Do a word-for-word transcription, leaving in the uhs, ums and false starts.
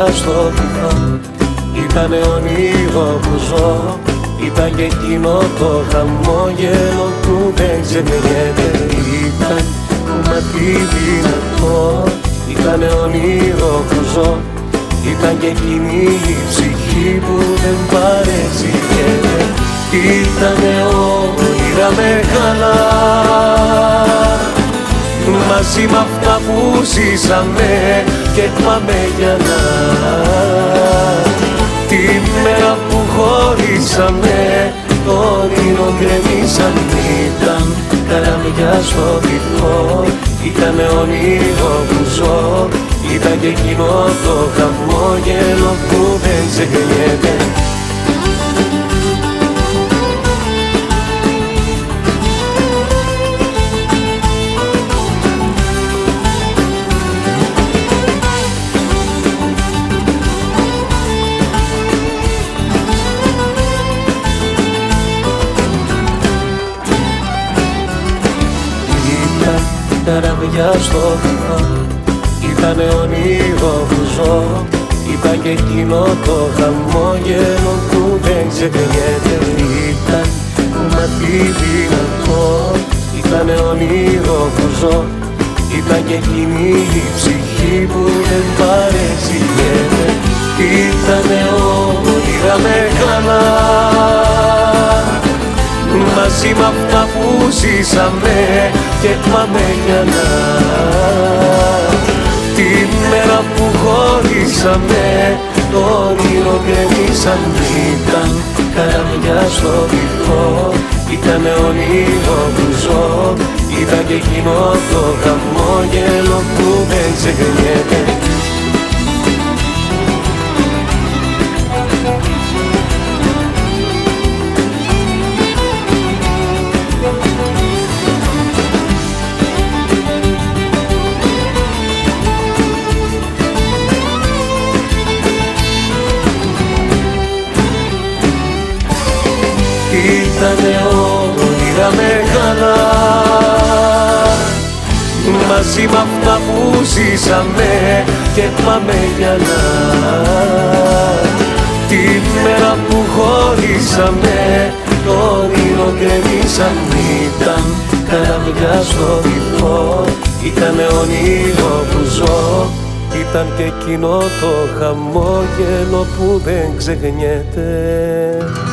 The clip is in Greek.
στο βυθό. Ήτανε όνειρο που ζω, ήταν και εκείνο το χαμόγελο που δεν ξεχνιέται. Ήταν κομμάτι δυνατό, ήτανε όνειρο που ζω, ήταν και εκείνη η ψυχή που δεν παρεξηγέται. Ήτανε όνειρα μεγάλα, μαζί μ' αυτά που ζήσαμε και πάμε για να. Τη μέρα που χωρίσαμε, το όνειρο γκρεμίσαν. Ήταν καραμιά στο βυθό, ήτανε όνειρο που ζω, ήταν και εκείνο το χαμόγελο που δεν ξεχνιέται. Καραβιά στο βυθό, ήτανε όνειρο που ζω, ήταν και εκείνο το χαμόγελο που δεν ξεχνιέται. Ήταν κομμάτι δυνατό, ήτανε όνειρο που ζω, ήταν και εκείνη η ψυχή που δεν παρεξηγέται. Ήτανε όνειρα μεγάλα, μαζί μ' αυτά που ζήσαμε και πάμε για να. Τη μέρα που χωρίσαμε, το όνειρο γκρεμίσαν. Ήταν καραμιά στο βυθό, ήτανε όνειρο που ζω, ήταν και εκείνο το χαμόγελο που δεν ξεχνιέται. Ήτανε όνειρα μεγάλα, μαζί μ' αυτά που ζήσαμε και πάμε για να. Τη μέρα που χωρίσαμε, το όνειρο γκρεμίσαν. Ήταν καραμιά στο βυθό, ήτανε όνειρο που ζω, ήταν και εκείνο το χαμόγελο που δεν ξεχνιέται.